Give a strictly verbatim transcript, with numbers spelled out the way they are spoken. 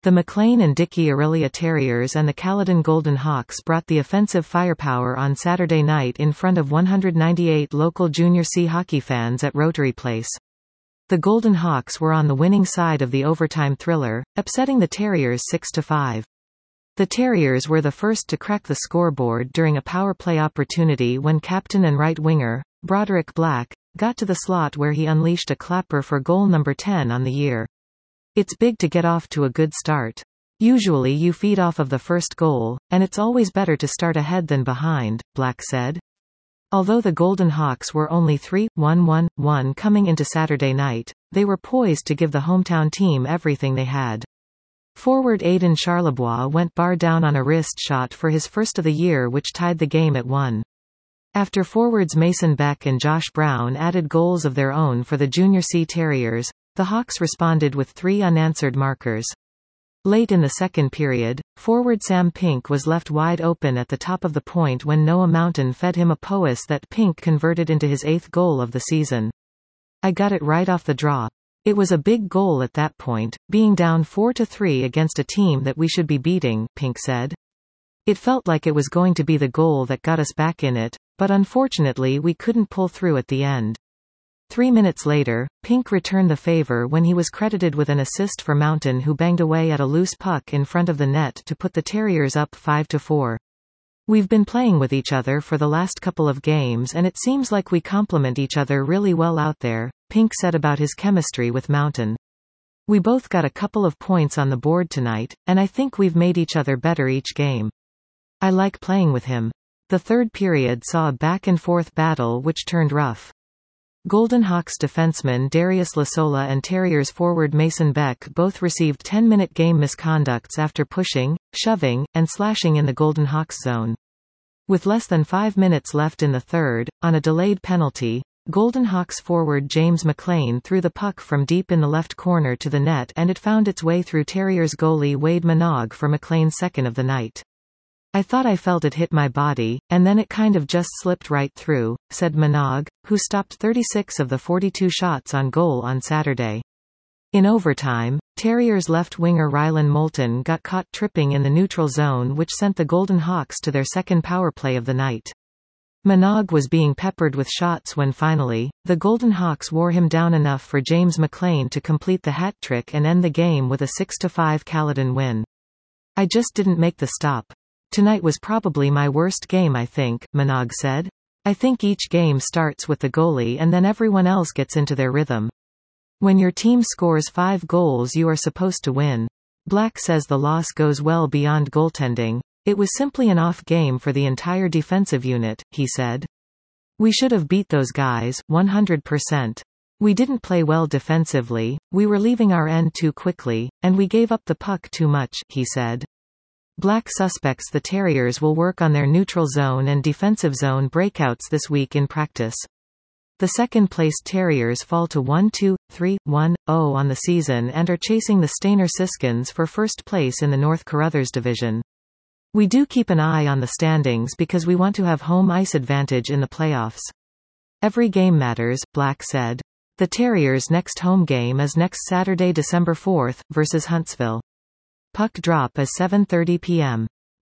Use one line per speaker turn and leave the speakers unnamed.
The McLean and Dickey Aurelia Terriers and the Caledon Golden Hawks brought the offensive firepower on Saturday night in front of one hundred ninety-eight local Junior C hockey fans at Rotary Place. The Golden Hawks were on the winning side of the overtime thriller, upsetting the Terriers six to five. The Terriers were the first to crack the scoreboard during a power play opportunity when captain and right winger, Broderick Black, got to the slot where he unleashed a clapper for goal number ten on the year. It's big to get off to a good start. Usually you feed off of the first goal, and it's always better to start ahead than behind, Black said. Although the Golden Hawks were only three one one one coming into Saturday night, they were poised to give the hometown team everything they had. Forward Aidan Charlebois went bar down on a wrist shot for his first of the year, which tied the game at one. After forwards Mason Beck and Josh Brown added goals of their own for the Junior C Terriers, the Hawks responded with three unanswered markers. Late in the second period, forward Sam Pink was left wide open at the top of the point when Noah Mountain fed him a poas that Pink converted into his eighth goal of the season. I got it right off the draw. It was a big goal at that point, being down four to three against a team that we should be beating, Pink said. It felt like it was going to be the goal that got us back in it, but unfortunately we couldn't pull through at the end. Three minutes later, Pink returned the favor when he was credited with an assist for Mountain, who banged away at a loose puck in front of the net to put the Terriers up five to four. We've been playing with each other for the last couple of games and it seems like we complement each other really well out there, Pink said about his chemistry with Mountain. We both got a couple of points on the board tonight, and I think we've made each other better each game. I like playing with him. The third period saw a back-and-forth battle which turned rough. Golden Hawks defenseman Darius Lasola and Terriers forward Mason Beck both received ten-minute game misconducts after pushing, shoving, and slashing in the Golden Hawks zone. With less than five minutes left in the third, on a delayed penalty, Golden Hawks forward James McLean threw the puck from deep in the left corner to the net and it found its way through Terriers goalie Wade Minogue for McLean's second of the night. I thought I felt it hit my body, and then it kind of just slipped right through, said Minogue, who stopped thirty-six of the forty-two shots on goal on Saturday. In overtime, Terriers left winger Rylan Moulton got caught tripping in the neutral zone, which sent the Golden Hawks to their second power play of the night. Minogue was being peppered with shots when finally, the Golden Hawks wore him down enough for James McLean to complete the hat trick and end the game with a six to five Caledon win. I just didn't make the stop. Tonight was probably my worst game, I think, Minogue said. I think each game starts with the goalie and then everyone else gets into their rhythm. When your team scores five goals you are supposed to win. Black says the loss goes well beyond goaltending. It was simply an off game for the entire defensive unit, he said. We should have beat those guys, one hundred percent. We didn't play well defensively, we were leaving our end too quickly, and we gave up the puck too much, he said. Black suspects the Terriers will work on their neutral zone and defensive zone breakouts this week in practice. The second-placed Terriers fall to one two three one oh on the season and are chasing the Stayner Siskins for first place in the North Carruthers division. We do keep an eye on the standings because we want to have home ice advantage in the playoffs. Every game matters, Black said. The Terriers' next home game is next Saturday, December fourth, versus Huntsville. Puck drop is seven thirty p m